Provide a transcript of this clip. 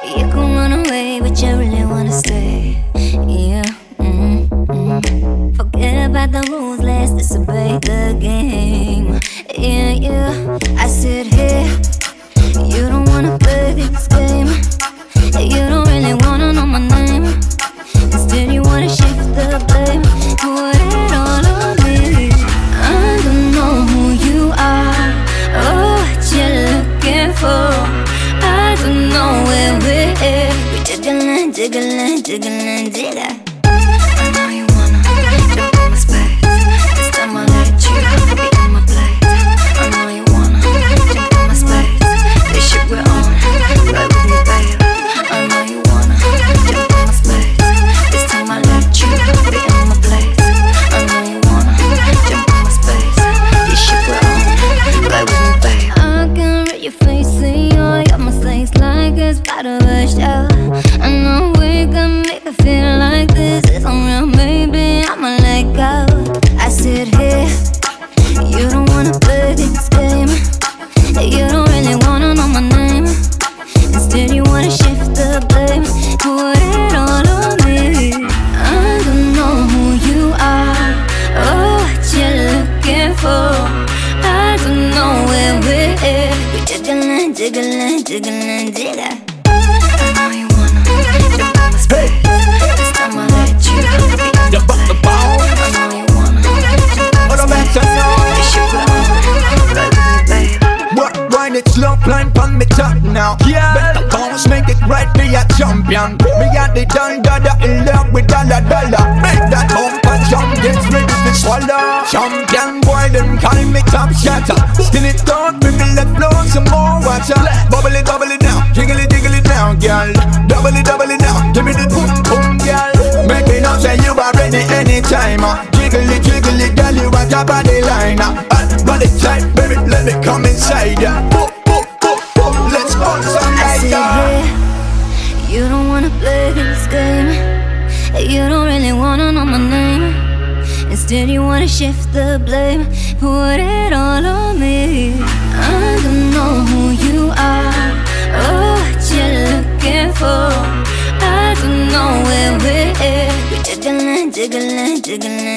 You can run away, but you really wanna stay. Yeah. Forget about the rules, let's disobey the game. Yeah, yeah. I said, hey, you don't wanna play this game. You don't really wanna know my name. Instead you wanna shift the blame. Put it all on me. I don't know who you are or what you're looking for. I don't know where we're at. We're jiggling, jiggling, jiggling, jiggling. I know you wanna jump in my space. This time I'll let you be in my place. I know you wanna jump in my space. This shit we're on, play with me, babe. I know you wanna jump in my space. This time I'll let you be in my place. I know you wanna jump in my space. This shit we're on, play with me, babe. I can read your face, see all your mistakes like it's part of a show. I know we can make it feel like this is unreal, maybe I'ma let go. I said, hey, you don't wanna play this game. You don't really wanna know my name. Instead you wanna shift the blame. Put it all on me. I don't know who you are or what you're looking for. I don't know where we're at. We're jiggling, jiggling, jiggling, jiggling. I know you wanna jump in my space. This time I'll let you be in my place. I know you wanna jump in my space. This shit we're on, play with me, babe. Wind it slow, climb on me top now. Yeah, better bounce, make it right, be a champion. Me got the dada in love with dollar. Make that bumper jump, get ready to swallow. Champion boy, them call me top shatter. Still it down, baby, let flow some more water. Bubble it down, jiggle it down, girl. Double it down, give me the boom boom, girl. Make me know say you are ready anytime. Jiggle it, girl, you on top of the line. Body tight, baby, let me come inside ya. Let's on some night. Yeah, you don't wanna play this game. You don't really wanna know my name. Instead you wanna shift the blame. Put it all on me. I don't know who you are or what you're looking for. I don't know where we're at. We're jiggling, jiggling, jiggling.